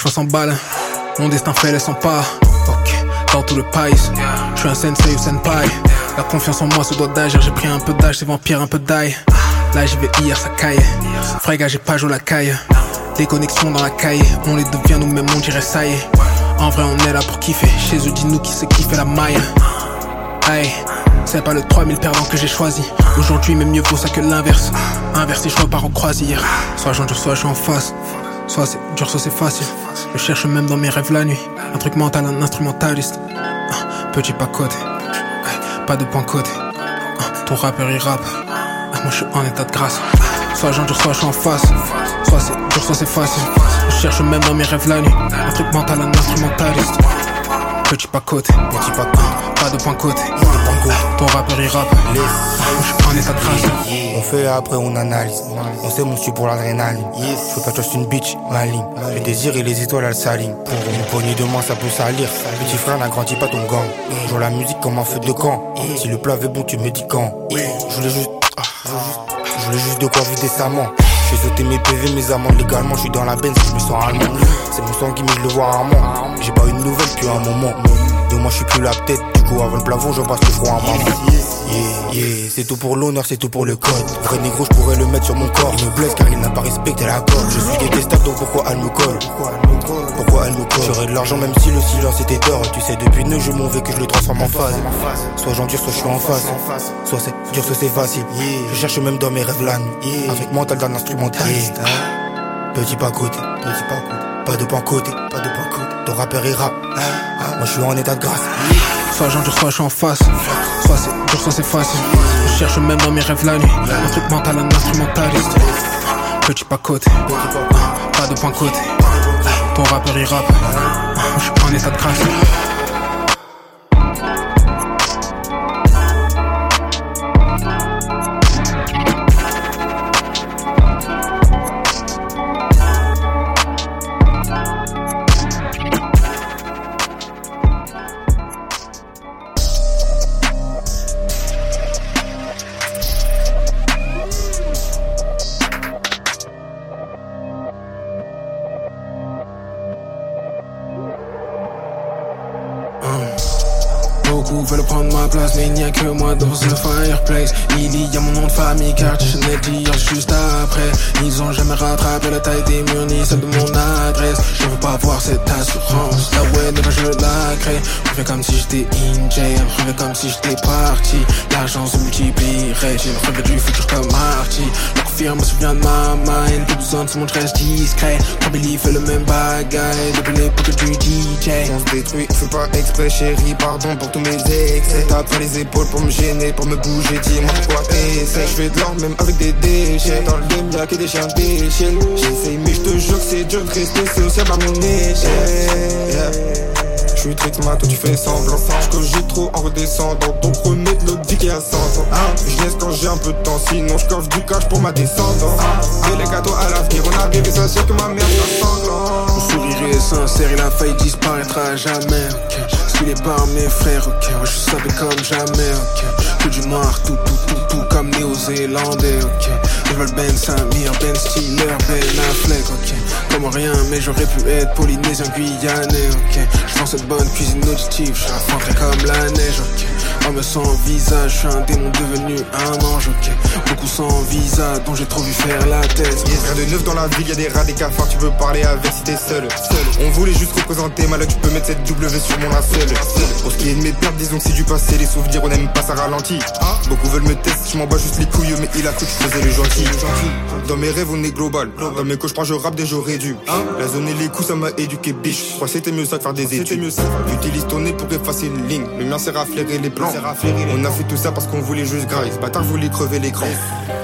choix s'emballe. Mon destin fait les 100 pas. Ok, dans tout le pays. Je suis un sensei ou senpai. La confiance en moi se doit d'agir. J'ai pris un peu d'âge, c'est vampire, un peu d'ail. Là j'y vais hier, ça caille. Fréga, j'ai pas joué la caille. Déconnexion dans la caille. On les devient nous-mêmes, on dirait ça y est. En vrai on est là pour kiffer. Chez eux dis-nous qui c'est qui fait la maille. Aïe, c'est pas le 3000 perdants que j'ai choisi. Aujourd'hui même mieux vaut ça que l'inverse. Inversé je repars en croisière. Soit j'endure soit je suis en face. Soit c'est dur soit c'est facile. Je cherche même dans mes rêves la nuit. Un truc mental, un instrumentaliste. Petit pas côté. Pas de point côté. Ton rappeur il rappe. Moi je suis en état de grâce. Soit j'endure soit je suis en face. Soit c'est dur soit c'est facile. Je cherche même dans mes rêves la nuit. Un truc mental, un instrumentaliste. Petit pas côté, pas de point côté. Ton rappeur il rappe. Je suis en état de grâce. On fait après on analyse. On sait mon pour l'adrénaline. Je veux pas juste une bitch, ma ligne. Le désir et les étoiles elles s'alignent. Pour une poignée de main ça peut salir. Petit frère n'agrandit pas ton gang. Joue la musique comme un feu de camp. Si le plat est bon tu me dis quand. Je voulais juste de quoi vivre décemment. J'ai sauté mes PV, mes amendes légalement. Je suis dans la Benz, je me sens allemand. C'est mon sang qui me je le vois rarement. J'ai pas eu de nouvelles depuis un moment. De moi je suis plus la tête. Du coup avant le plafond je passe le froid en maman. C'est tout pour l'honneur, c'est tout pour le code. Vrai négro je pourrais le mettre sur mon corps. Il me blesse car il n'a pas respecté la corde. Je suis détestable donc pourquoi elle me colle? Pourquoi elle me colle? J'aurais de l'argent même si le silence était tort. Tu sais depuis ne je m'en vais que je le transforme en phase. Soit j'endure soit je suis en face. Soit c'est dur soit c'est facile. Je cherche même dans mes rêves la nuit. Avec mental d'un instrumentaliste. Petit pas côté, pas de point côté. Ton rappeur il rappe. Moi je suis en état de grâce. Soit j'endure soit je suis en face. Soit c'est dur soit c'est facile. Je cherche même dans mes rêves la nuit. Un truc mental, un instrumentaliste. Petit pas côté, pas de point côté. Ton rappeur il rappe. Je suis en état de grâce. Beaucoup veulent prendre ma place, mais il n'y a que moi dans ce fireplace. Il y a mon nom de famille, car je n'ai dire juste après. Ils ont jamais rattrapé la taille des murs, ni celle de mon adresse. Je veux pas voir cette assurance, la ouais, je la crée. Je fais comme si j'étais in jail, je fais comme si j'étais parti. L'argent se multiplierait, j'ai le rêve du futur comme Marty. Leur firme me souvient de ma mind, plus besoin de ce monde, je reste discret. Quand Billy fait le même bagaille, depuis l'époque du DJ. On se détruit, fais pas exprès chérie, pardon pour tous mes excès. Tape sur les épaules pour me gêner, pour me bouger, dis-moi pourquoi t'essaies. Je fais de l'or même avec des déchets. Dans le game y'a que des chiens d'échelle. J'essaye mais je te jure que c'est dur de rester sociable à mon échelle. Je suis triste, toi tu fais semblant. Je cogite trop en redescendant, donc remets de l'autre vie qui a 100 ans. Je laisse quand j'ai un peu de temps, sinon je coffre du cash pour ma descendance. Et les gâteaux à l'avenir, on arrive et ça sûr que ma mère sera sanglante. Mon sourire est sincère, il a failli disparaître à jamais, ok. Parce qu'il est par mes frères, ok. Ouais, je savais comme jamais, ok. Que du noir, tout comme néo-zélandais, ok. Ils veulent Ben Samir, Ben Stiller, Ben Affleck, ok. Comme rien, mais j'aurais pu être polynésien, guyanais, ok. Je pense cette bonne cuisine auditive, je suis affronté comme la neige, ok. Homme sans visage, je suis un démon devenu un ange, ok. Beaucoup sans visa, dont j'ai trop vu faire la tête. Rien de neuf dans la ville, y'a des rats, des cafards, tu veux parler avec si t'es seul. On voulait juste représenter, malheur tu peux mettre cette W sur mon linceul. Pour ce qui est de mes pertes, disons que c'est du passé, les souvenirs on aime pas ça ralentit. Beaucoup veulent me tester, je m'en bats juste les couilles, mais il a cru que je faisais le gentil. Dans mes rêves on est global, dans mes cauchemars je rappe des j'aurais dû. La zone et les coups ça m'a éduqué biche. Je crois que c'était mieux ça que faire des études. J'utilise ton nez pour effacer une ligne. Le mien c'est à flairer les plans. On a fait tout ça parce qu'on voulait juste grailler. Ce bâtard voulait crever l'écran.